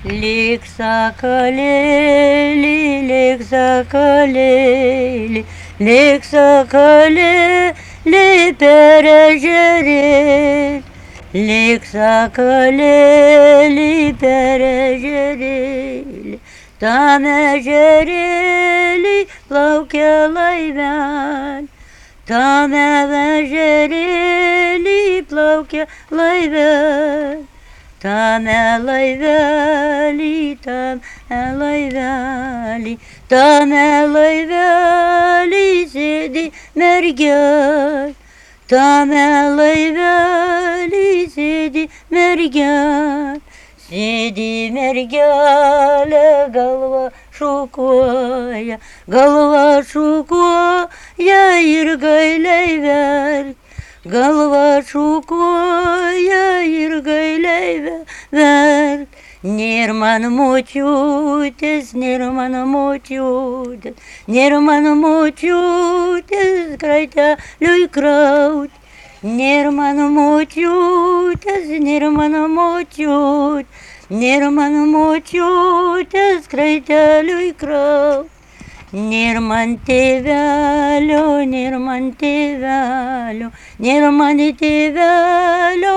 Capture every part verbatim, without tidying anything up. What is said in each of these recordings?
Lyg sakalėlį, lyg sakalėlį, lyg sakalėlį per ežerėlį, lyg sakalėlį per ežerėlį, tam ežerėlį plaukia laivelį, tam ežerėlį plaukia laivelį. Tame laivelį, tame laivelį, tame laivelį sėdi mergelė, tame laivelį sėdi mergelė, sėdi mergelė, galva šukuoja, galva šukuoja ir gailiai verkia. Galva šukuoja ir gailiai verk. Nėr man močiutės, nėr man močiutės, nėr man močiutės kraiteliui kraut. Nėr man močiutės, nėr man močiutės, nėr man močiutės kraiteliui kraut. Nėr man tėvelio, nėr man tėvelio, nėr man tėvelio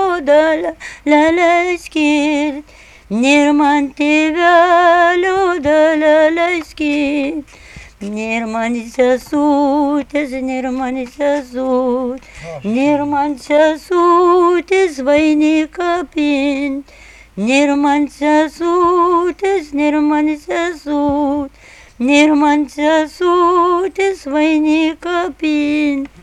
dalelę nėr man tėvelio dalelę skirt. Nėr man sesutės, nėr man sesutės, nėr man sesutės vainiką pint. Nėr man sesutės, nėr man sesutės. Nėr man sesutės vainiką pint.